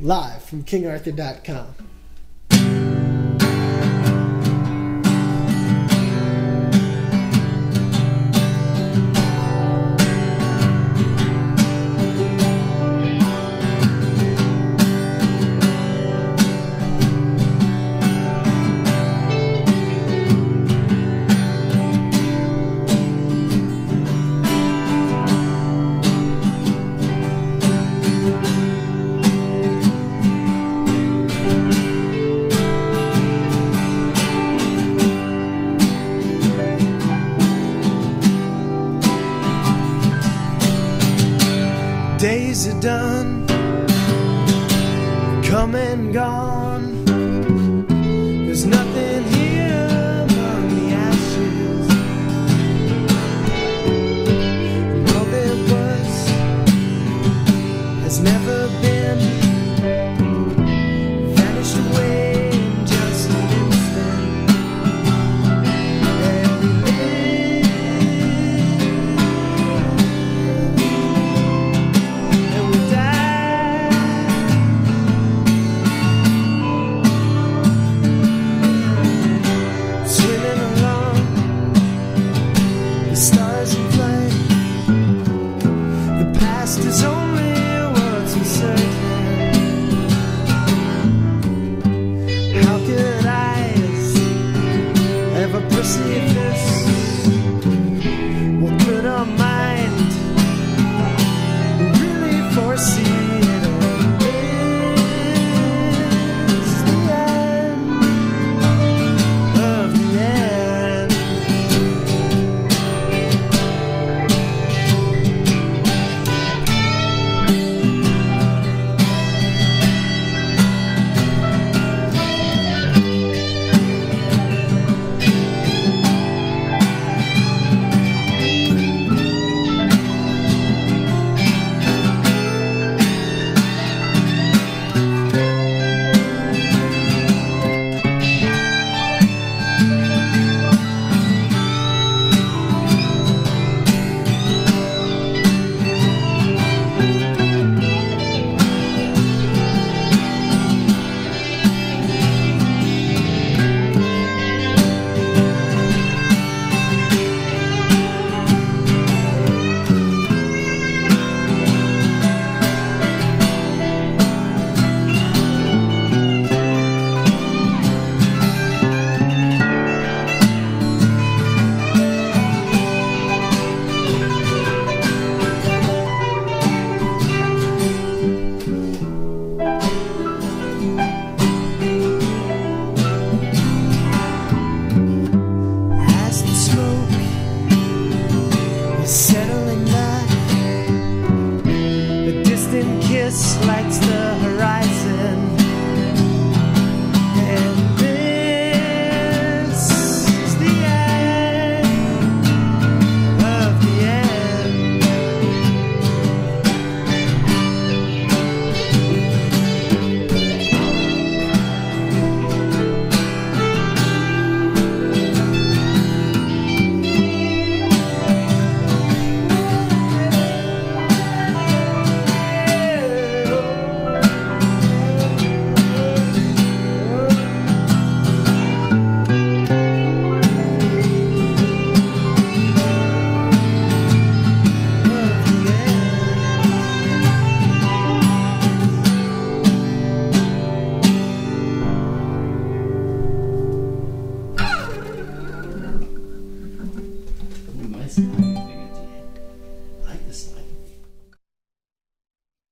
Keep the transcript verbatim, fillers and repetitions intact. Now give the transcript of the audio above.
live from king arthur dot com. Days are done, come and gone. There's nothing here among the ashes. And all there was has never been, vanished away in just an instant. And we live, and we die. Swimming along the stars in flight. The past is only what's uncertain. How could eyes ever perceive this? What could our mind really foresee it all? Is the end of the end. As the smoke is settling back, a distant kiss lights the horizon. And this is the end of the end. Nice.